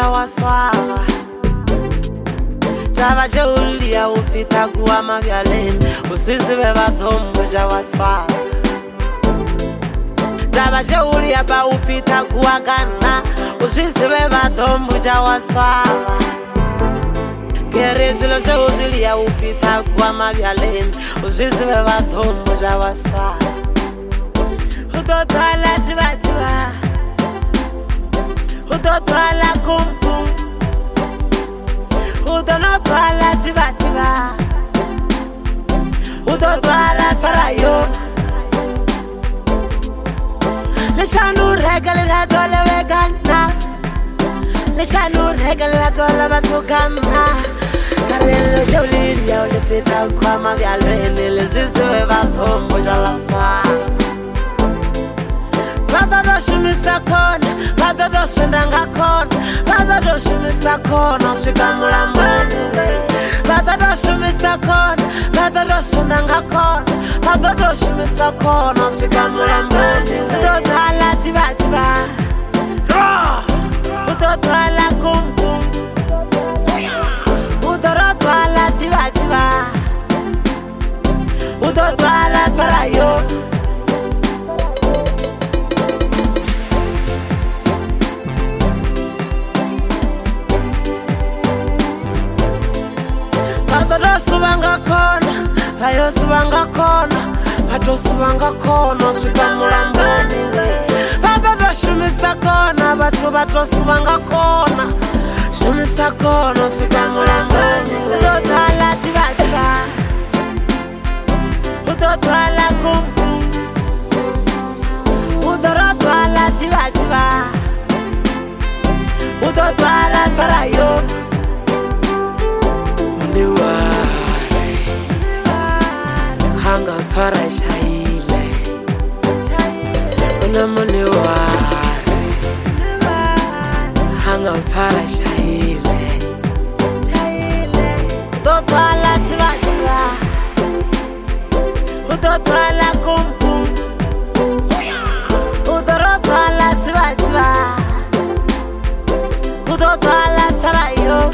waswava Tava cheulia ufita kuwa mavyaleni Usizive vathombo ja waswava Tava cheulia pa ufita kuwa kana Usizive vathombo ja waswava Keresilo cheulia ufita kuwa mavyaleni Usizive vathombo ja waswava Utotwala chiva chiva Utotwala kumkum Utotwala chiva chiva Utotwala sarayo Leshanu regale la dole vegana Leshanu regale la dole vatukana Karelo shauliria ulipita kwa mavyalweni Lezvizive vathombo jalasa Vada doshimisa kona, vada doshindanga kona, vada doshimisa kona, swika mulambani. Vada doshimisa kona, vada doshindanga kona, vada doshimisa kona, swika mulambani. Utotwala chiva chiva, utotwala kum kum, utotwala chiva chiva, utotwala sarayo. Subanga kona, ayo subanga kona, ato subanga kona, swika mulambani. Baba shumisa kona, bato subanga kona, shumisa kona, swika mulambani. Utotwala chiva chiva, utotwala kumkum, utotwala chiva chiva, utotwala sarayo. Hanga tsara shaile Una mune ware Hanga tsara shaile Utotwala chiva chiva Utotwala kumkum Utotwala chiva chiva Utotwala sarayo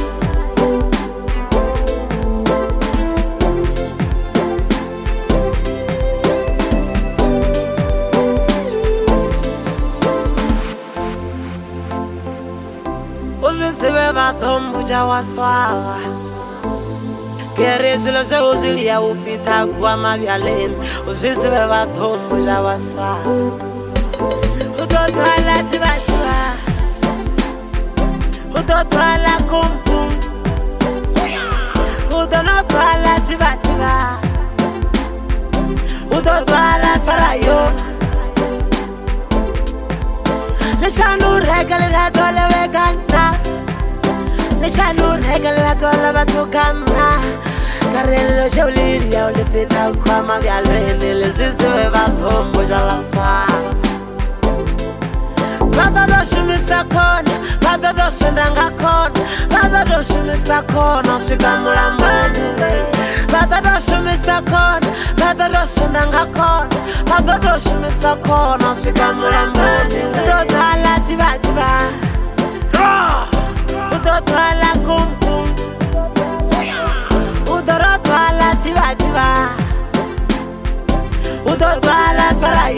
Usizive vathombo ja waswava Keresilo cheulia ufita kuwa mavyaleni Usizive vathombo ja waswava Utotwala chiva chiva Utotwala kumkum Utotwala chiva chiva Utotwala sarayo Leshanu regale la dole vegana Leshanu regale la dole vatukana Karelo shauliria ulipita kwa mavyalweni Lezvizive vathombo jalasa Vada doshimisa kona, vada doshindanga kona Vada doshimisa kona, swika mulambani. Vada doshimisa kona, vada doshindanga kona Vada doshimisa kona, swika mulambani. Utotwala chiva chiva, utotwala kum kum, utotwala chiva chiva, utotwala sarayo.